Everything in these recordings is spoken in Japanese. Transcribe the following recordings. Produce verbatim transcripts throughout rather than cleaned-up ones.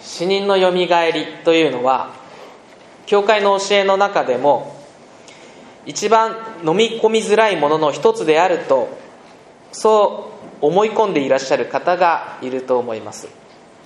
死人のよみがえりというのは、教会の教えの中でも一番飲み込みづらいものの一つであると、そう思い込んでいらっしゃる方がいると思います。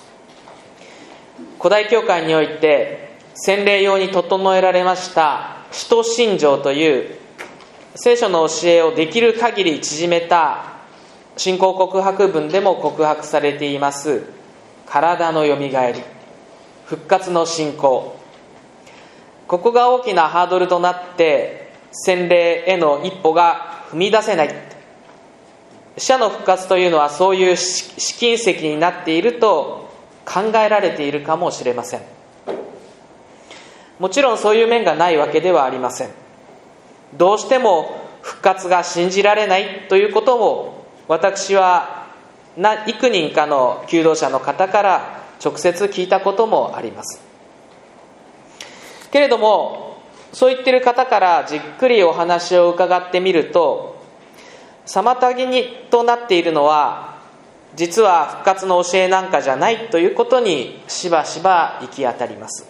古代教会において洗礼用に整えられました使徒信条という聖書の教えをできる限り縮めた信仰告白文でも告白されています体のよみがえり、復活の信仰、ここが大きなハードルとなって洗礼への一歩が踏み出せない。死者の復活というのはそういう試金石になっていると考えられているかもしれません。もちろんそういう面がないわけではありません。どうしても復活が信じられないということも、私は幾人かの求道者の方から直接聞いたこともあります。けれども、そう言っている方からじっくりお話を伺ってみると、妨げにとなっているのは実は復活の教えなんかじゃないということにしばしば行き当たります。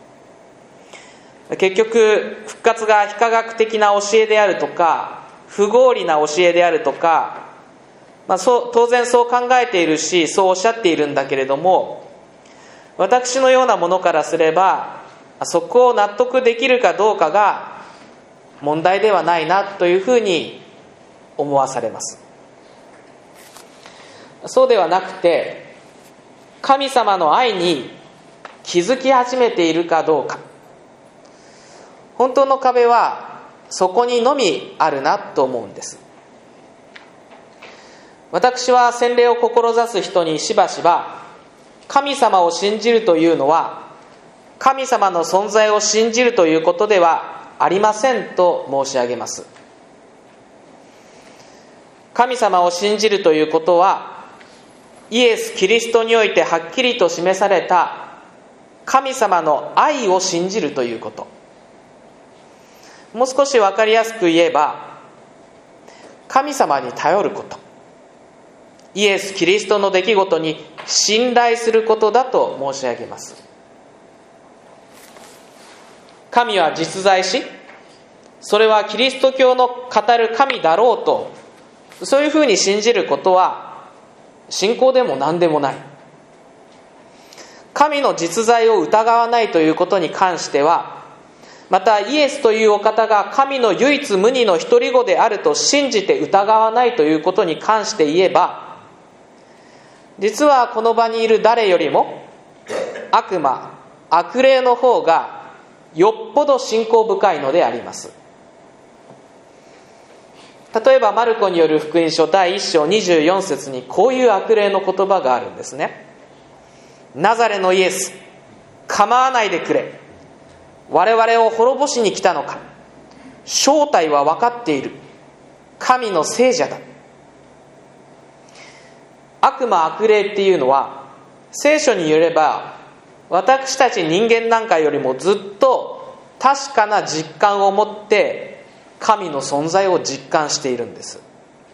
結局復活が非科学的な教えであるとか不合理な教えであるとか、まあ、そう当然そう考えているしそうおっしゃっているんだけれども、私のようなものからすればそこを納得できるかどうかが問題ではないなというふうに思わされます。そうではなくて、神様の愛に気づき始めているかどうか、本当の壁はそこにのみあるなと思うんです。私は洗礼を志す人にしばしば、神様を信じるというのは神様の存在を信じるということではありませんと申し上げます。神様を信じるということは、イエス・キリストにおいてはっきりと示された神様の愛を信じるということ。もう少し分かりやすく言えば、神様に頼ること、イエス・キリストの出来事に信頼することだと申し上げます。神は実在し、それはキリスト教の語る神だろうと、そういうふうに信じることは信仰でも何でもない。神の実在を疑わないということに関しては、またイエスというお方が神の唯一無二の一人子であると信じて疑わないということに関して言えば、実はこの場にいる誰よりも悪魔、悪霊の方がよっぽど信仰深いのであります。例えばマルコによる福音書だいいっ章にじゅうよん節にこういう悪霊の言葉があるんですね。ナザレのイエス、構わないでくれ。我々を滅ぼしに来たのか。正体は分かっている。神の聖者だ。悪魔悪霊っていうのは、聖書によれば私たち人間なんかよりもずっと確かな実感を持って神の存在を実感しているんです。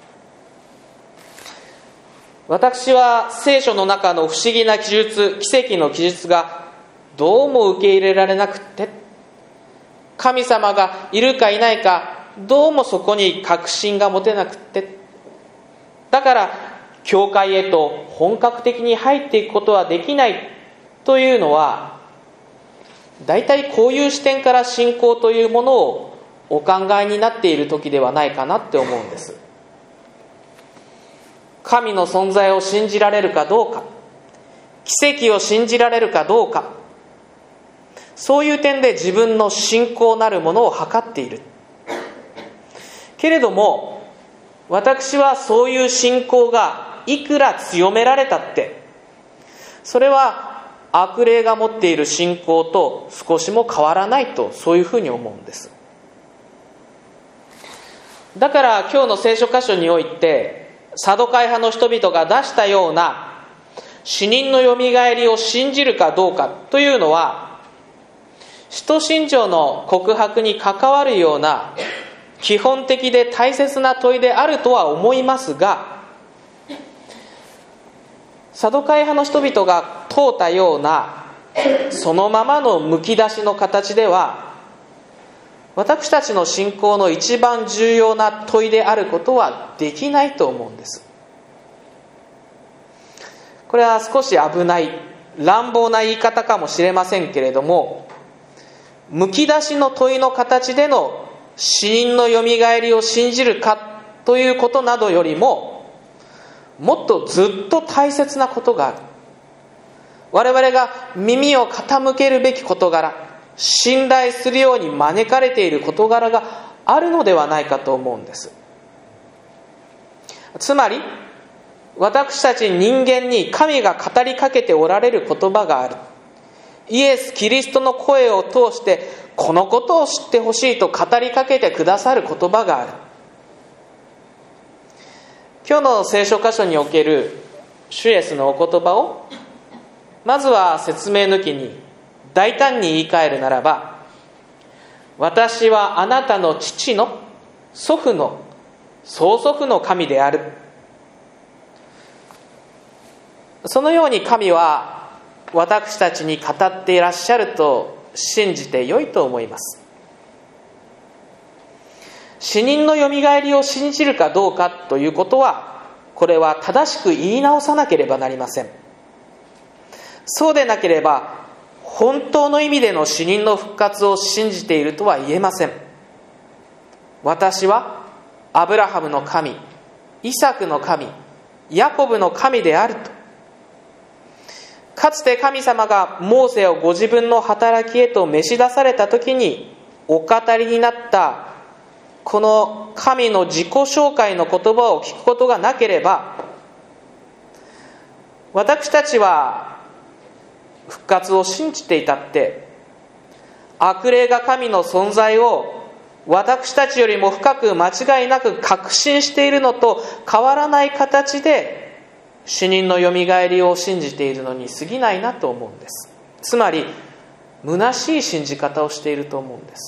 私は聖書の中の不思議な記述、奇跡の記述がどうも受け入れられなくって、神様がいるかいないかどうもそこに確信が持てなくって、だから教会へと本格的に入っていくことはできないというのは、だいたいこういう視点から信仰というものをお考えになっている時ではないかなって思うんです。神の存在を信じられるかどうか、奇跡を信じられるかどうか、そういう点で自分の信仰なるものを測っている。けれども私はそういう信仰がいくら強められたって、それは悪霊が持っている信仰と少しも変わらないと、そういうふうに思うんです。だから今日の聖書箇所において、サドカイ派の人々が出したような死人のよみがえりを信じるかどうかというのは、使徒信条の告白に関わるような基本的で大切な問いであるとは思いますが、サドカイ派の人々が問うたようなそのままのむき出しの形では、私たちの信仰の一番重要な問いであることはできないと思うんです。これは少し危ない乱暴な言い方かもしれませんけれども、むき出しの問いの形での死人のよみがえりを信じるかということなどよりも、もっとずっと大切なことがある。我々が耳を傾けるべき事柄、信頼するように招かれている事柄があるのではないかと思うんです。つまり私たち人間に神が語りかけておられる言葉がある。イエス・キリストの声を通してこのことを知ってほしいと語りかけてくださる言葉がある。今日の聖書箇所における主イエスのお言葉をまずは説明抜きに大胆に言い換えるならば、私はあなたの父の祖父の曽祖父の神である。そのように神は私たちに語っていらっしゃると信じてよいと思います。死人のよみがえりを信じるかどうかということは、これは正しく言い直さなければなりません。そうでなければ本当の意味での死人の復活を信じているとは言えません。私はアブラハムの神、イサクの神、ヤコブの神であると。かつて神様がモーセをご自分の働きへと召し出された時にお語りになったこの神の自己紹介の言葉を聞くことがなければ、私たちは復活を信じていたって悪霊が神の存在を私たちよりも深く間違いなく確信しているのと変わらない形で死人のよみがえりを信じているのに過ぎないなと思うんです。つまり虚しい信じ方をしていると思うんです。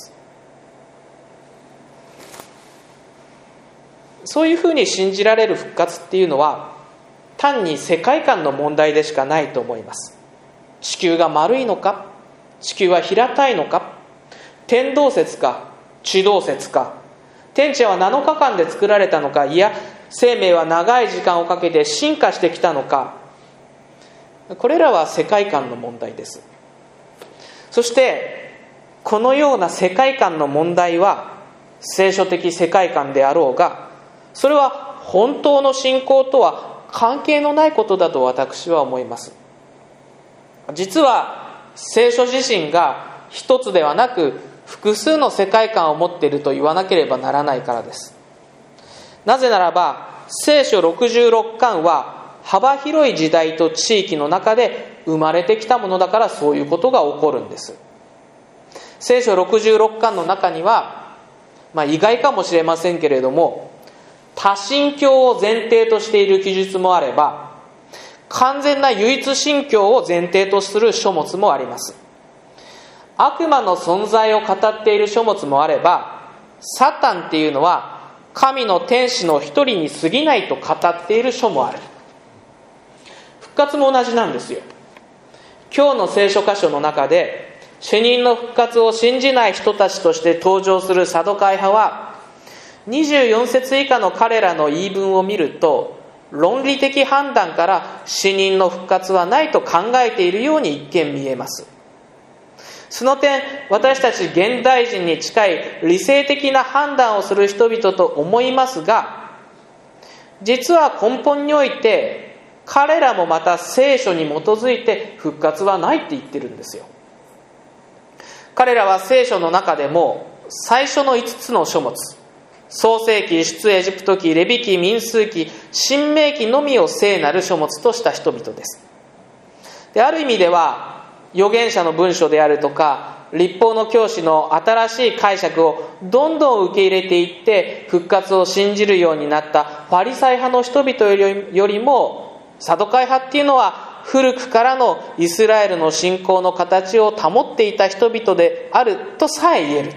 そういうふうに信じられる復活っていうのは単に世界観の問題でしかないと思います。地球が丸いのか、地球は平たいのか、天動説か地動説か、天地はなのかかんで作られたのか、いや生命は長い時間をかけて進化してきたのか、これらは世界観の問題です。そしてこのような世界観の問題は聖書的世界観であろうが、それは本当の信仰とは関係のないことだと私は思います。実は聖書自身が一つではなく複数の世界観を持っていると言わなければならないからです。なぜならば聖書ろくじゅうろっかんは幅広い時代と地域の中で生まれてきたものだから、そういうことが起こるんです。聖書ろくじゅうろっかんの中には、まあ、意外かもしれませんけれども多神教を前提としている記述もあれば、完全な唯一神教を前提とする書物もあります。悪魔の存在を語っている書物もあれば、サタンっていうのは神の天使の一人に過ぎないと語っている書もある。復活も同じなんですよ。今日の聖書箇所の中で死人の復活を信じない人たちとして登場するサドカイ派は、にじゅうよん節以下の彼らの言い分を見ると、論理的判断から死人の復活はないと考えているように一見見えます。その点、私たち現代人に近い理性的な判断をする人々と思いますが、実は根本において彼らもまた聖書に基づいて復活はないって言ってるんですよ。彼らは聖書の中でも最初のいつつの書物、創世記、出エジプト記、レビ記、民数記、申命記のみを聖なる書物とした人々です。で、ある意味では預言者の文書であるとか律法の教師の新しい解釈をどんどん受け入れていって復活を信じるようになったパリサイ派の人々よりも、サドカイ派っていうのは古くからのイスラエルの信仰の形を保っていた人々であるとさえ言える。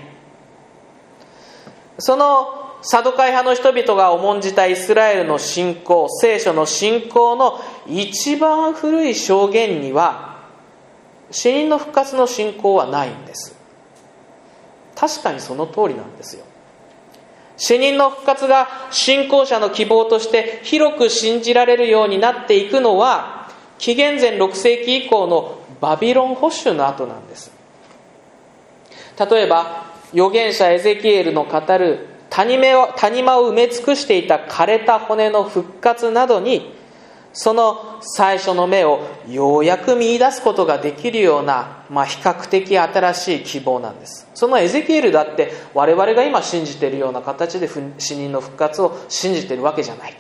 そのサドカイ派の人々が重んじたイスラエルの信仰、聖書の信仰の一番古い証言には、 死人の復活の信仰はないんです。確かにその通りなんですよ。死人の復活が信仰者の希望として広く信じられるようになっていくのは、紀元前ろくせいき以降のバビロン捕囚の後なんです。例えば預言者エゼキエルの語る谷間を埋め尽くしていた枯れた骨の復活などに、その最初の芽をようやく見出すことができるような、まあ、比較的新しい希望なんです。そのエゼキエルだって我々が今信じているような形で死人の復活を信じているわけじゃない。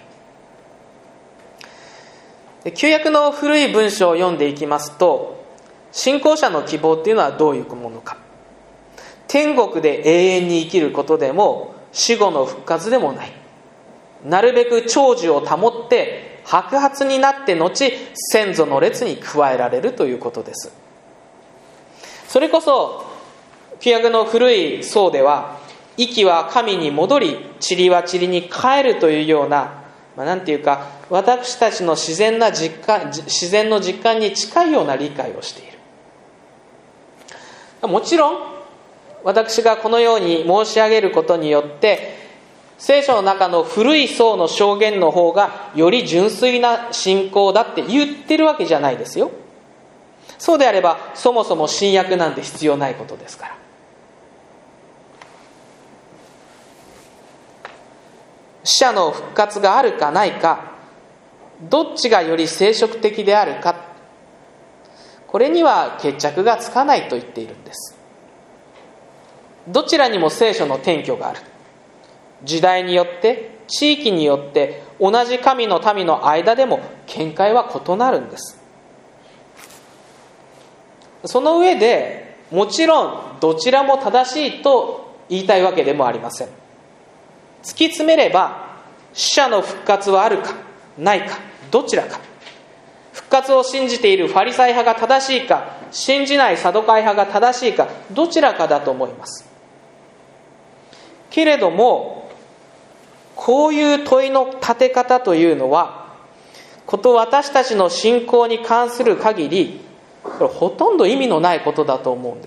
旧約の古い文章を読んでいきますと、信仰者の希望っていうのはどういうものか。天国で永遠に生きることでも死後の復活でもない。なるべく長寿を保って白髪になって後先祖の列に加えられるということです。それこそ旧約の古い僧では、息は神に戻り塵は塵に帰るというような、まあ、なんていうか私たちの自然な実感自然の実感に近いような理解をしている。もちろん私がこのように申し上げることによって聖書の中の古い僧の証言の方がより純粋な信仰だって言ってるわけじゃないですよ。そうであればそもそも新約なんて必要ないことですから。死者の復活があるかないか、どっちがより聖職的であるか、これには決着がつかないと言っているんです。どちらにも聖書の典拠がある。時代によって地域によって同じ神の民の間でも見解は異なるんです。その上でもちろんどちらも正しいと言いたいわけでもありません。突き詰めれば死者の復活はあるかないか、どちらか。復活を信じているファリサイ派が正しいか、信じないサドカイ派が正しいか、どちらかだと思います。けれどもこういう問いの立て方というのは、こと私たちの信仰に関する限りこれほとんど意味のないことだと思うんです。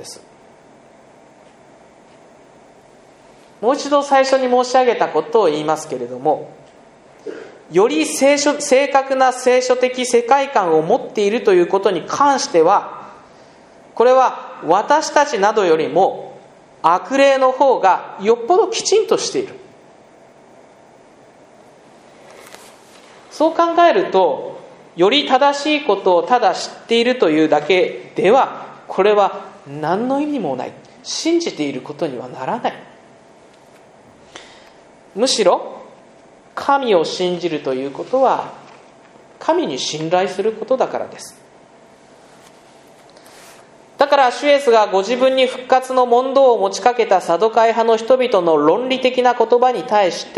もう一度最初に申し上げたことを言いますけれども、より聖書正確な聖書的世界観を持っているということに関しては、これは私たちなどよりも悪霊の方がよっぽどきちんとしている。そう考えると、より正しいことをただ知っているというだけではこれは何の意味もない、信じていることにはならない。むしろ神を信じるということは神に信頼することだからです。だから主イエスがご自分に復活の問答を持ちかけたサドカイ派の人々の論理的な言葉に対して、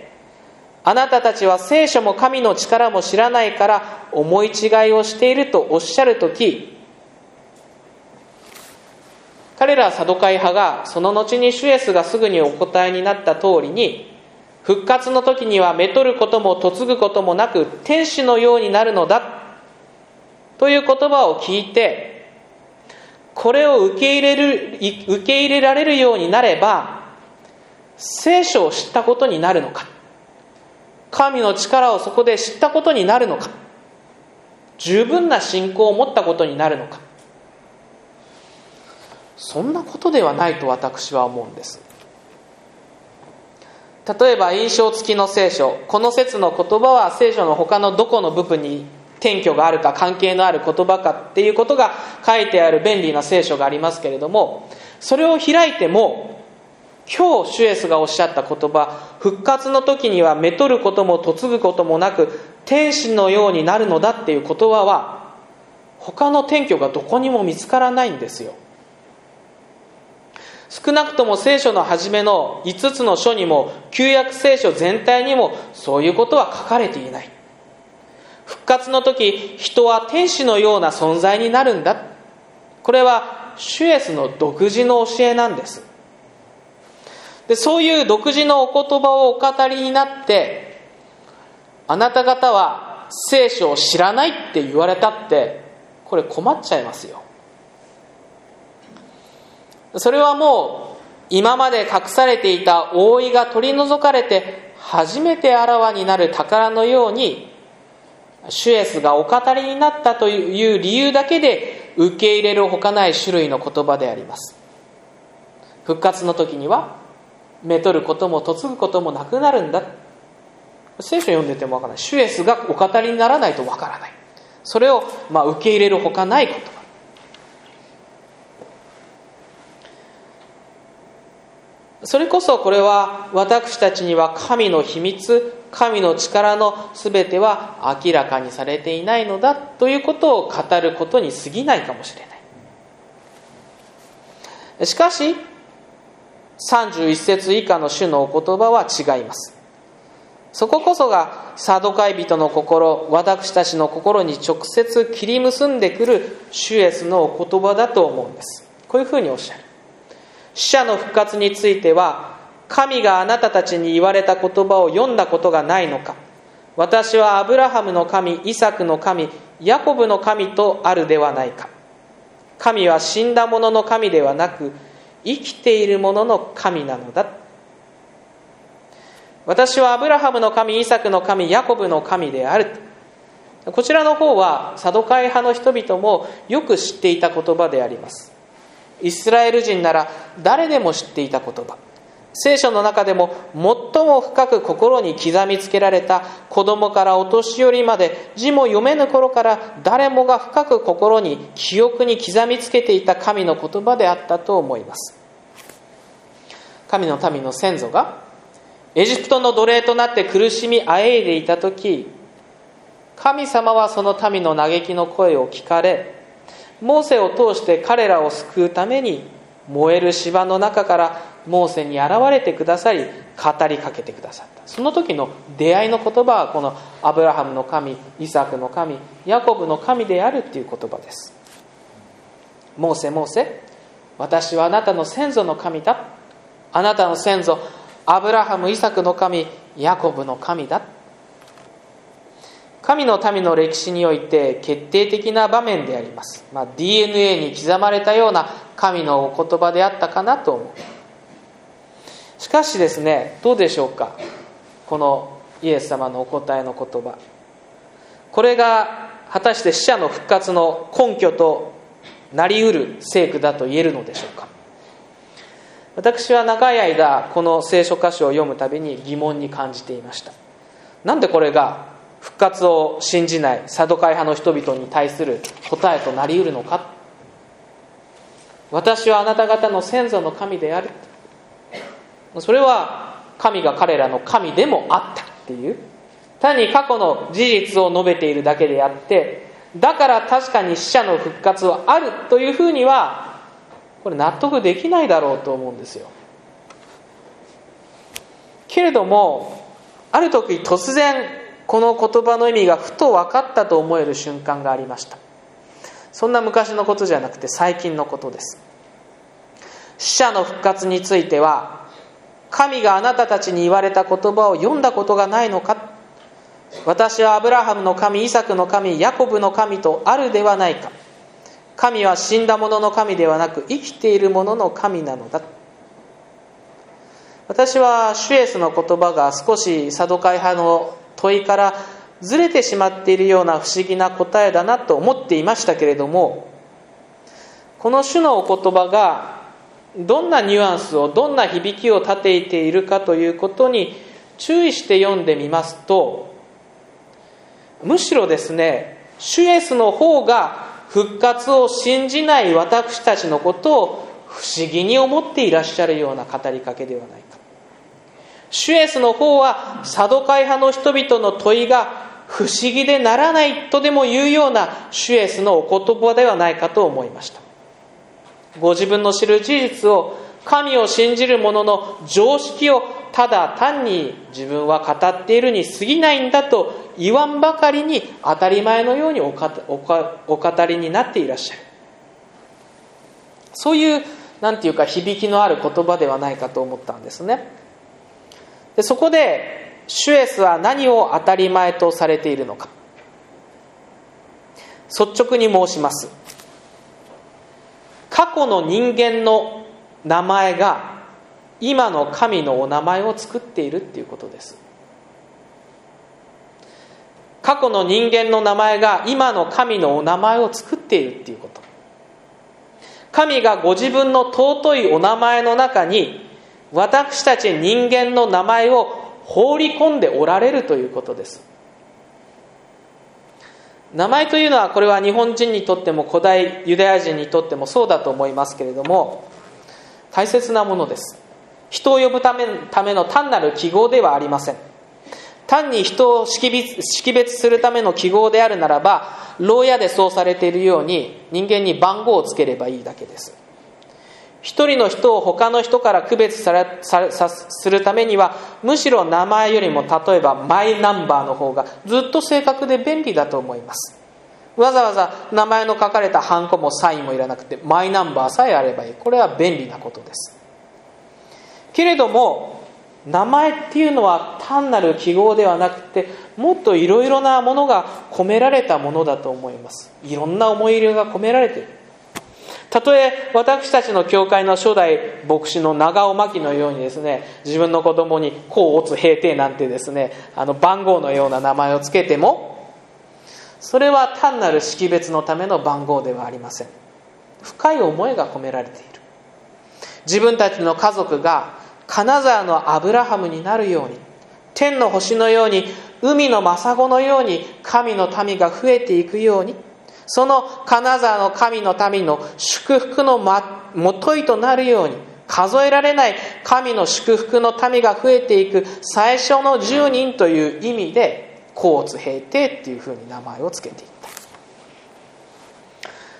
あなたたちは聖書も神の力も知らないから思い違いをしているとおっしゃるとき、彼らサドカイ派がその後に主イエスがすぐにお答えになった通りに、復活の時にはめとることも嫁ぐこともなく天使のようになるのだという言葉を聞いて、これを受け入れる、受け入れられるようになれば聖書を知ったことになるのか、神の力をそこで知ったことになるのか、十分な信仰を持ったことになるのか。そんなことではないと私は思うんです。例えば印象付きの聖書、この説の言葉は聖書の他のどこの部分に典拠があるか、関係のある言葉かっていうことが書いてある便利な聖書がありますけれども、それを開いても今日主イエスがおっしゃった言葉、復活の時にはめとることも嫁ぐこともなく天使のようになるのだっていう言葉は他の典拠がどこにも見つからないんですよ。少なくとも聖書の初めのいつつの書にも旧約聖書全体にもそういうことは書かれていない。復活の時人は天使のような存在になるんだ、これは主イエスの独自の教えなんです。で、そういう独自のお言葉をお語りになって、あなた方は聖書を知らないって言われたって、これ困っちゃいますよ。 それはもう今まで隠されていた覆いが取り除かれて初めてあらわになる宝のように、主イエスがお語りになったという理由だけで受け入れるほかない種類の言葉であります。復活の時にはめとることも嫁ぐこともなくなるんだ。聖書読んでてもわからない。主イエスがお語りにならないとわからない。それをまあ受け入れるほかない言葉。それこそこれは私たちには神の秘密、神の力のすべては明らかにされていないのだということを語ることに過ぎないかもしれない。しかしさんじゅういち節以下の主のお言葉は違います。そここそがサドカイ人の心、私たちの心に直接切り結んでくる主イエスのお言葉だと思うんです。こういうふうにおっしゃる。死者の復活については、神があなたたちに言われた言葉を読んだことがないのか。私はアブラハムの神、イサクの神、ヤコブの神とあるではないか。神は死んだ者の神ではなく、生きている者の神なのだ。私はアブラハムの神、イサクの神、ヤコブの神である。こちらの方はサドカイ派の人々もよく知っていた言葉であります。イスラエル人なら誰でも知っていた言葉。聖書の中でも最も深く心に刻みつけられた、子供からお年寄りまで字も読めぬ頃から誰もが深く心に記憶に刻みつけていた神の言葉であったと思います。神の民の先祖がエジプトの奴隷となって苦しみあえいでいたとき、神様はその民の嘆きの声を聞かれ、モーセを通して彼らを救うために燃える芝の中からモーセに現れてくださり、語りかけてくださった。その時の出会いの言葉はこのアブラハムの神、イサクの神、ヤコブの神であるという言葉です。モーセ、モーセ、私はあなたの先祖の神だ。あなたの先祖アブラハム、イサクの神、ヤコブの神だ。神の民の歴史において決定的な場面であります。まあ、ディーエヌエー に刻まれたような神のお言葉であったかなと思う。しかしですね、どうでしょうか。このイエス様のお答えの言葉。これが果たして死者の復活の根拠となり得る聖句だと言えるのでしょうか。私は長い間この聖書箇所を読むたびに疑問に感じていました。なんでこれが復活を信じないサドカイ派の人々に対する答えとなり得るのか。私はあなた方の先祖の神である。それは神が彼らの神でもあったっていう、単に過去の事実を述べているだけであって、だから確かに死者の復活はあるというふうにはこれ納得できないだろうと思うんですよ。けれどもある時突然この言葉の意味がふと分かったと思える瞬間がありました。そんな昔のことじゃなくて最近のことです。死者の復活については、神があなたたちに言われた言葉を読んだことがないのか。私はアブラハムの神、イサクの神、ヤコブの神とあるではないか。神は死んだ者の神ではなく生きている者の神なのだ。私は主イエスの言葉が少しサドカイ派の問いからずれてしまっているような不思議な答えだなと思っていましたけれども、この主のお言葉がどんなニュアンスを、どんな響きを立てているかということに注意して読んでみますと、むしろですね、主イエスの方が復活を信じない私たちのことを不思議に思っていらっしゃるような語りかけではないか。主イエスの方はサドカイ派の人々の問いが不思議でならないとでも言うような主イエスのお言葉ではないかと思いました。ご自分の知る事実を、神を信じる者の常識をただ単に自分は語っているに過ぎないんだと言わんばかりに当たり前のようにおかおかお語りになっていらっしゃる。そういうなんていうか響きのある言葉ではないかと思ったんですね。でそこで主イエスは何を当たり前とされているのか、率直に申します。過去の人間の名前が今の神のお名前を作っているっていうことです。過去の人間の名前が今の神のお名前を作っているっていうこと。神がご自分の尊いお名前の中に私たち人間の名前を放り込んでおられるということです。名前というのは、これは日本人にとっても古代ユダヤ人にとってもそうだと思いますけれども、大切なものです。人を呼ぶため、ための単なる記号ではありません。単に人を識別、識別するための記号であるならば、牢屋でそうされているように人間に番号をつければいいだけです。一人の人を他の人から区別されささするためには、むしろ名前よりも例えばマイナンバーの方がずっと正確で便利だと思います。わざわざ名前の書かれたハンコもサインもいらなくて、マイナンバーさえあればいい。これは便利なことです。けれども名前っていうのは単なる記号ではなくて、もっといろいろなものが込められたものだと思います。いろんな思い入れが込められている。たとえ私たちの教会の初代牧師の長尾真希のようにですね、自分の子供に甲乙平定なんてですね、あの番号のような名前をつけても、それは単なる識別のための番号ではありません。深い思いが込められている。自分たちの家族が金沢のアブラハムになるように、天の星のように、海の真砂のように神の民が増えていくように、その金沢の神の民の祝福のもといとなるように、数えられない神の祝福の民が増えていく最初のじゅうにんという意味で、甲乙平定っていうふうに名前をつけていった。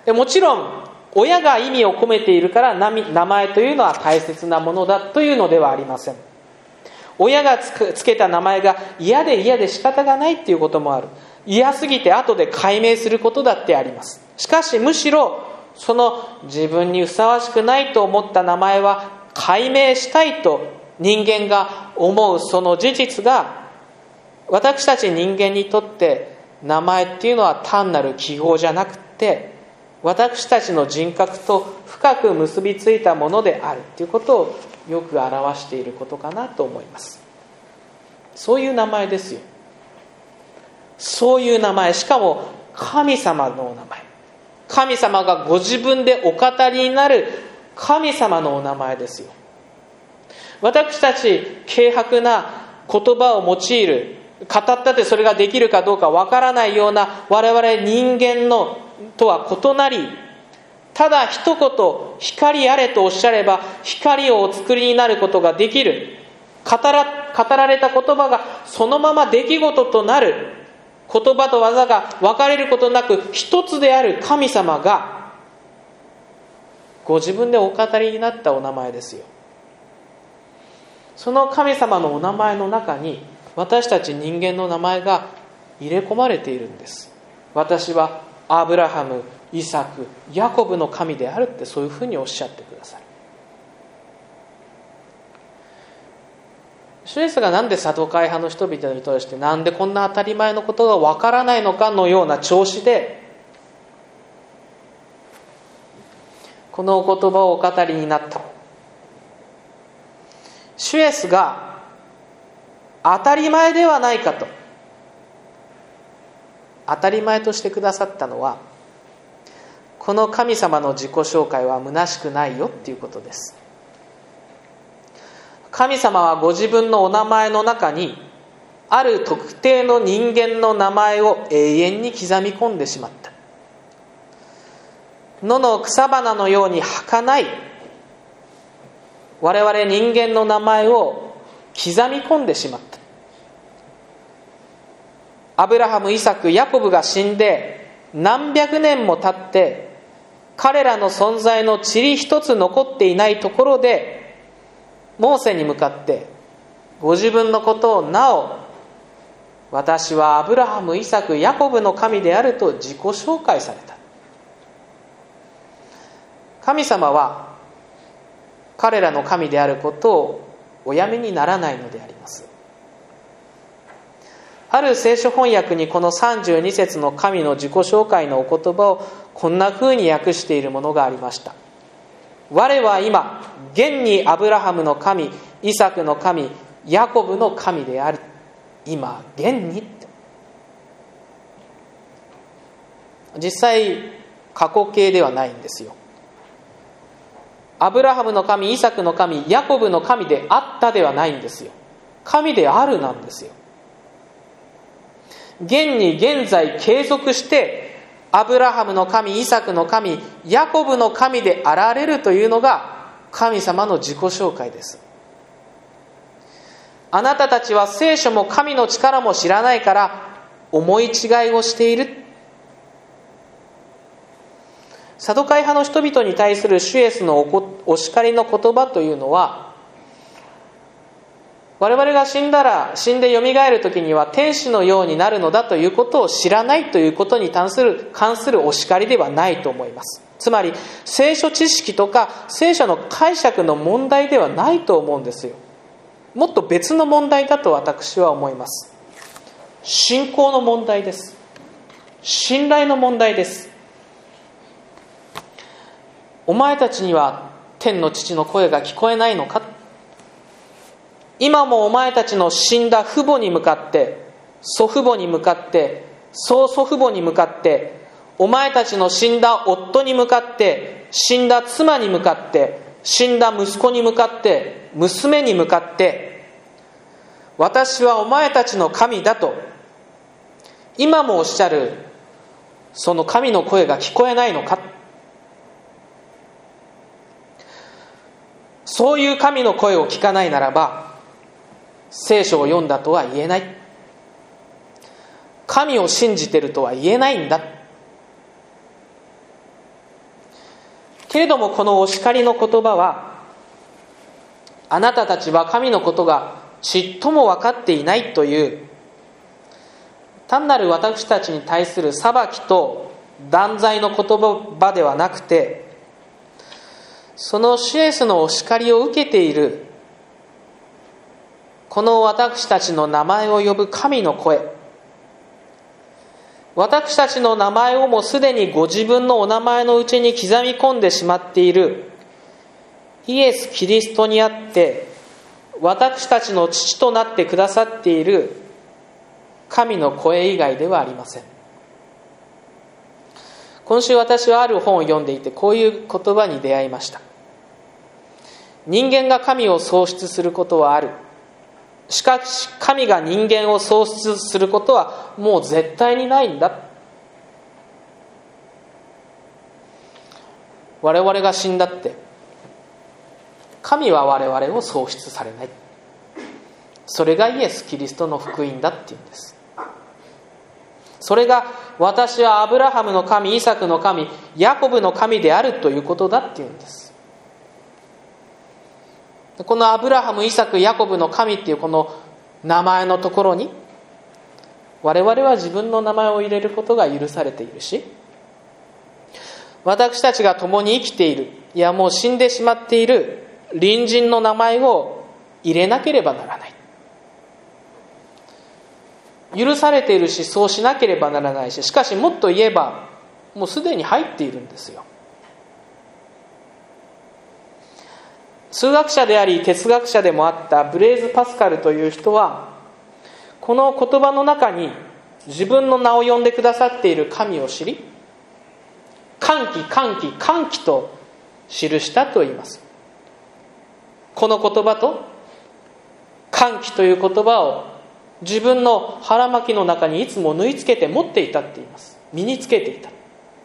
でもちろん親が意味を込めているから名前というのは大切なものだというのではありません。親がつく、つけた名前が嫌で嫌で仕方がないっていうこともある。嫌すぎて後で改名することだってあります。しかしむしろその自分にふさわしくないと思った名前は改名したいと人間が思う、その事実が、私たち人間にとって名前っていうのは単なる記号じゃなくて、私たちの人格と深く結びついたものであるということをよく表していることかなと思います。そういう名前ですよ。そういう名前、しかも神様のお名前、神様がご自分でお語りになる神様のお名前ですよ。私たち軽薄な言葉を用いる、語ったってそれができるかどうかわからないような我々人間のとは異なり、ただ一言光あれとおっしゃれば光をお作りになることができる、語ら、語られた言葉がそのまま出来事となる、言葉と技が分かれることなく一つである神様がご自分でお語りになったお名前ですよ。その神様のお名前の中に私たち人間の名前が入れ込まれているんです。私はアブラハム、イサク、ヤコブの神であるって、そういうふうにおっしゃってくださる。主イエスがなんでサドカイ派の人々に対してなんでこんな当たり前のことがわからないのかのような調子でこのお言葉をお語りになった。主イエスが当たり前ではないかと、当たり前としてくださったのは、この神様の自己紹介は虚しくないよっていうことです。神様はご自分のお名前の中にある特定の人間の名前を永遠に刻み込んでしまった。野の草花のように儚い我々人間の名前を刻み込んでしまった。アブラハム、イサク、ヤコブが死んで何百年も経って彼らの存在の塵一つ残っていないところで、モーセに向かってご自分のことをなお私はアブラハム、イサク、ヤコブの神であると自己紹介された。神様は彼らの神であることをおやめにならないのであります。ある聖書翻訳にこのさんじゅうに節の神の自己紹介のお言葉をこんな風に訳しているものがありました。 我は今現にアブラハムの神、イサクの神、ヤコブの神である。今現にって、実際過去形ではないんですよ。アブラハムの神、イサクの神、ヤコブの神であったではないんですよ。神であるなんですよ。現に現在継続してアブラハムの神、イサクの神、ヤコブの神であられるというのが神様の自己紹介です。あなたたちは聖書も神の力も知らないから思い違いをしている。サドカイ派の人々に対する主イエスのおこお叱りの言葉というのは、我々が死んだら死んでよみがえる時には天使のようになるのだということを知らないということに関する関するお叱りではないと思います。つまり聖書知識とか聖書の解釈の問題ではないと思うんですよ。もっと別の問題だと私は思います。信仰の問題です。信頼の問題です。お前たちには天の父の声が聞こえないのか。今もお前たちの死んだ父母に向かって、祖父母に向かって、曽祖父母に向かって、お前たちの死んだ夫に向かって、死んだ妻に向かって、死んだ息子に向かって、娘に向かって、私はお前たちの神だと今もおっしゃるその神の声が聞こえないのか。そういう神の声を聞かないならば聖書を読んだとは言えない。神を信じているとは言えないんだ。けれどもこのお叱りの言葉は、あなたたちは神のことがちっとも分かっていないという単なる私たちに対する裁きと断罪の言葉ではなくて、その主イエスのお叱りを受けているこの私たちの名前を呼ぶ神の声、私たちの名前をもすでにご自分のお名前のうちに刻み込んでしまっているイエス・キリストにあって私たちの父となってくださっている神の声以外ではありません。今週私はある本を読んでいてこういう言葉に出会いました。人間が神を創出することはある。しかし神が人間を創出することはもう絶対にないんだ。我々が死んだって神は我々を創出されない。それがイエス・キリストの福音だっていうんです。それが私はアブラハムの神、イサクの神、ヤコブの神であるということだっていうんです。このアブラハム、イサク、ヤコブの神っていうこの名前のところに我々は自分の名前を入れることが許されているし、私たちが共に生きている、いやもう死んでしまっている隣人の名前を入れなければならない。許されているしそうしなければならないし、しかしもっと言えばもうすでに入っているんですよ。数学者であり哲学者でもあったブレイズ・パスカルという人はこの言葉の中に自分の名を呼んでくださっている神を知り、歓喜歓喜歓喜と記したと言います。この言葉と歓喜という言葉を自分の腹巻きの中にいつも縫い付けて持っていたって言います。身につけていた。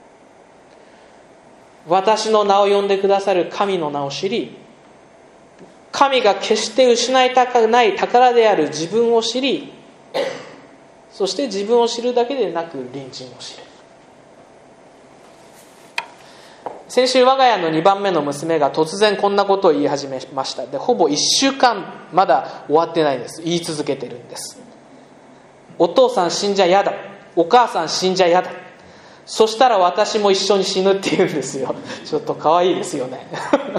私の名を呼んでくださる神の名を知り、神が決して失いたくない宝である自分を知り、そして自分を知るだけでなく隣人を知る。先週我が家のにばんめの娘が突然こんなことを言い始めました。でほぼいっしゅうかんまだ終わってないんです。言い続けてるんです。お父さん死んじゃやだ、お母さん死んじゃやだ、そしたら私も一緒に死ぬって言うんですよ。ちょっと可愛いですよね。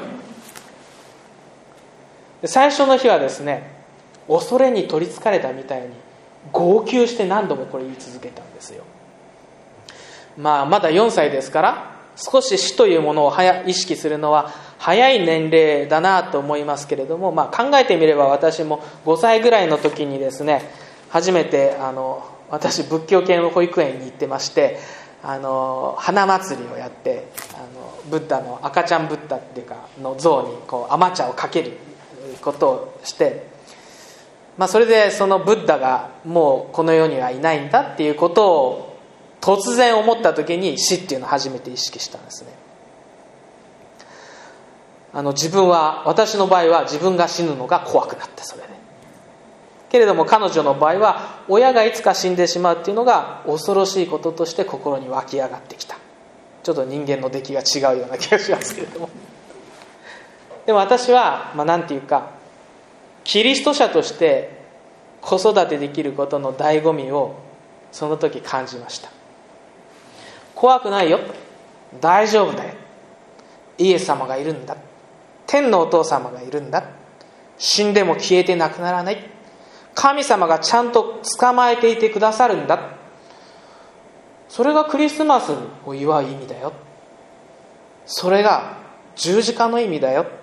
最初の日はですね、恐れに取りつかれたみたいに号泣して何度もこれ言い続けたんですよ。まあまだよんさいですから少し死というものを意識するのは早い年齢だなと思いますけれども、まあ、考えてみれば私もごさいぐらいの時にですね、初めてあの私仏教系の保育園に行ってまして、あの花祭りをやって、あのブッダの赤ちゃんブッダっていうかの像にこう甘茶をかけることをして、まあ、それでそのブッダがもうこの世にはいないんだっていうことを突然思った時に死っていうのを初めて意識したんですね。あの自分は私の場合は自分が死ぬのが怖くなった。それでけれども彼女の場合は親がいつか死んでしまうっていうのが恐ろしいこととして心に湧き上がってきた。ちょっと人間の出来が違うような気がしますけれども、でも私はまあなんていうかキリスト者として子育てできることの醍醐味をその時感じました。怖くないよ、大丈夫だよ、イエス様がいるんだ、天のお父様がいるんだ、死んでも消えてなくならない、神様がちゃんと捕まえていてくださるんだ、それがクリスマスを祝う意味だよ、それが十字架の意味だよ。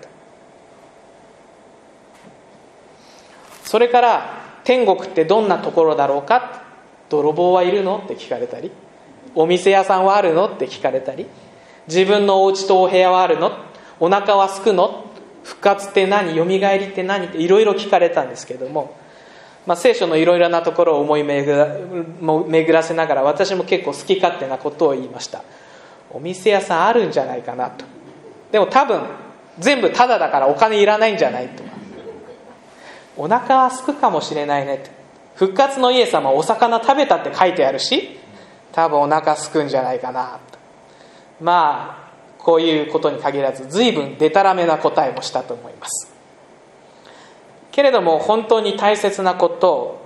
それから天国ってどんなところだろうか、泥棒はいるのって聞かれたり、お店屋さんはあるのって聞かれたり、自分のお家とお部屋はあるの、お腹はすくの、復活って何、よみがえりって何っていろいろ聞かれたんですけども、まあ、聖書のいろいろなところを思い巡ら、巡らせながら私も結構好き勝手なことを言いました。お店屋さんあるんじゃないかなと。でも多分全部タダだからお金いらないんじゃないとか、お腹はすくかもしれないねと、復活のイエス様はお魚食べたって書いてあるし多分お腹すくんじゃないかなと、まあこういうことに限らず随分デタラメな答えもしたと思います。けれども本当に大切なこと、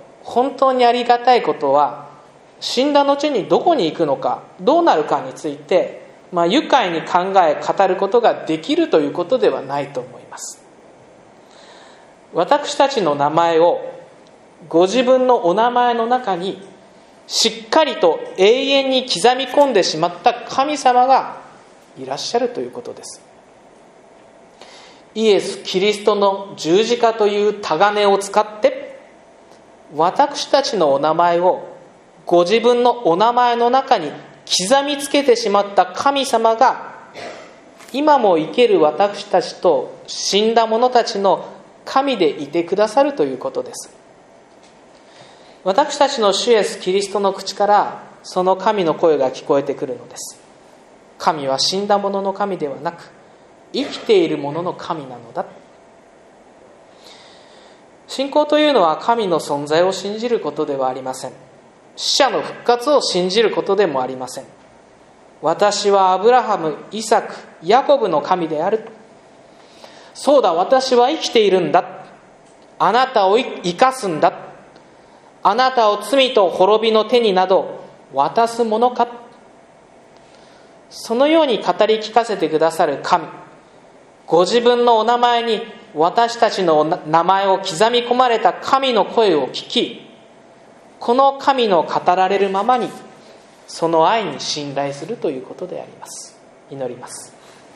本当にありがたいことは、死んだ後にどこに行くのか、どうなるかについて、まあ、愉快に考え語ることができるということではないと思います。私たちの名前をご自分のお名前の中にしっかりと永遠に刻み込んでしまった神様がいらっしゃるということです。イエス・キリストの十字架というタガネを使って私たちのお名前をご自分のお名前の中に刻みつけてしまった神様が今も生ける私たちと死んだ者たちの神でいてくださるということです。私たちの主イエス・キリストの口からその神の声が聞こえてくるのです。神は死んだ者の神ではなく生きている者の神なのだ。信仰というのは神の存在を信じることではありません。死者の復活を信じることでもありません。私はアブラハム、イサク、ヤコブの神である。そうだ、私は生きているんだ。あなたを生かすんだ。あなたを罪と滅びの手になど渡すものか。そのように語り聞かせてくださる神、ご自分のお名前に私たちの名前を刻み込まれた神の声を聞き、この神の語られるままにその愛に信頼するということであります。祈ります。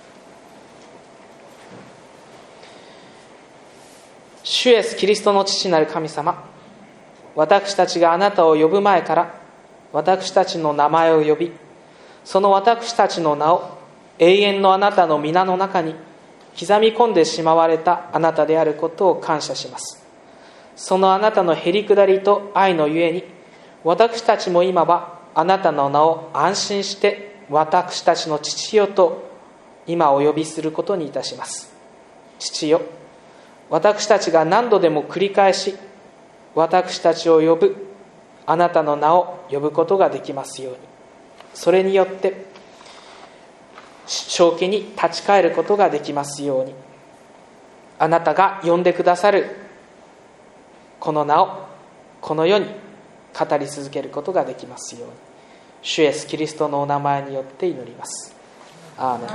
主イエスキリストの父なる神様、私たちがあなたを呼ぶ前から私たちの名前を呼び、その私たちの名を永遠のあなたの皆の中に刻み込んでしまわれたあなたであることを感謝します。そのあなたのへりくだりと愛のゆえに、私たちも今はあなたの名を安心して私たちの父よと今お呼びすることにいたします。父よ、私たちが何度でも繰り返し私たちを呼ぶあなたの名を呼ぶことができますように、それによって正気に立ち返ることができますように、あなたが呼んでくださるこの名をこの世に語り続けることができますように、主イエスキリストのお名前によって祈ります。アーメン。